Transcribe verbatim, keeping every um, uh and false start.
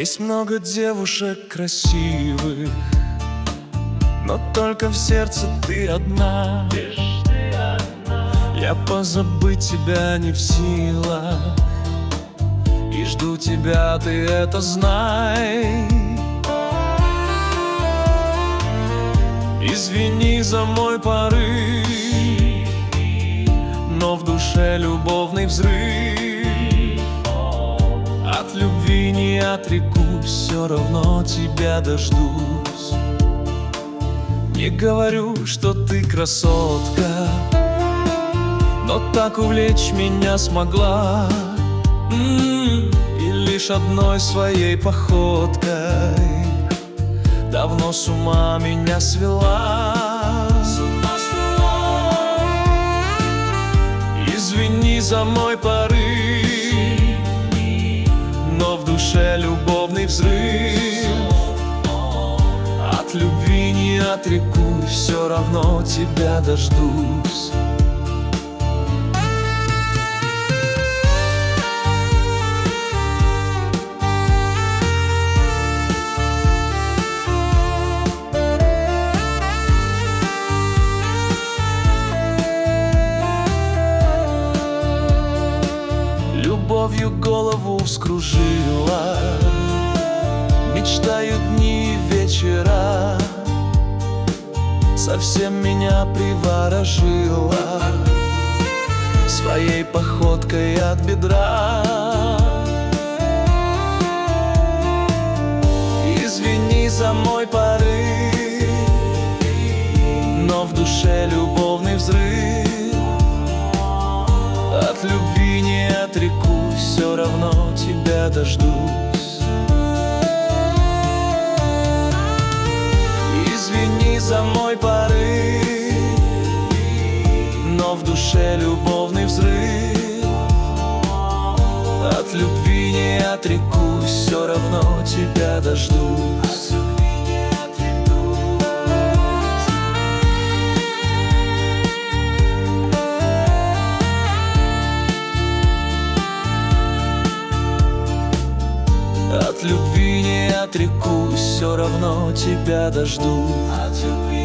Есть много девушек красивых, но только в сердце ты одна. Я позабыть тебя не в силах, и жду тебя, ты это знай. Извини за мой порыв, но в душе любовный взрыв. От любви не отрекусь, все равно тебя дождусь. Не говорю, что ты красотка, но так увлечь меня смогла. М-м-м, и лишь одной своей походкой давно с ума меня свела. Извини за мой порыв, но в душе любовный взрыв. От любви не отрекусь, все равно тебя дождусь. Любовью голову вскружила, мечтаю дни и вечера, совсем меня приворожила своей походкой от бедра. Извини за мой порыв, но в душе любовный взрыв. От любви не отрекусь, все равно тебя дождусь. Извини за мой порыв, но в душе любовный взрыв. От любви не отрекусь, все равно тебя дождусь. От любви не отрекусь, все равно тебя дождусь.